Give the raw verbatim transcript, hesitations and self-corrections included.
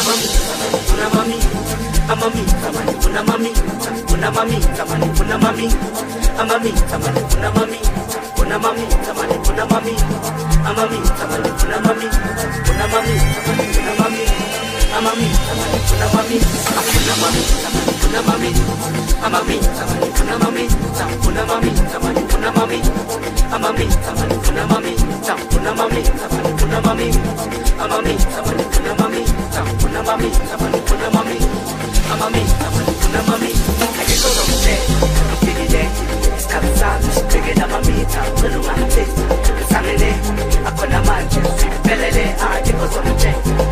mami, una mami, a mami, tamani, una mami, una mami, tamani, una mami, a mami, tamani, una mami, una mami, tamani, una mami, a mami, tamani, una mami, una mami, tamani, una mami, a mami, tamani, una mami, una mami, tamani, una mami, a mami, tamani, una mami, una mami, tamani, una mami, a mami, tamani, una mami, una mami, tamani, una mami, a mami, tamani, una mami, una mami, tamani, una mami, a mami, tamani, una mami. I get so upset, I'm feeling it. It's cansado, si pegue la mamita, quello una testa, pensare lei, a quella mangia, si pelele, ah, che cosa non c'è.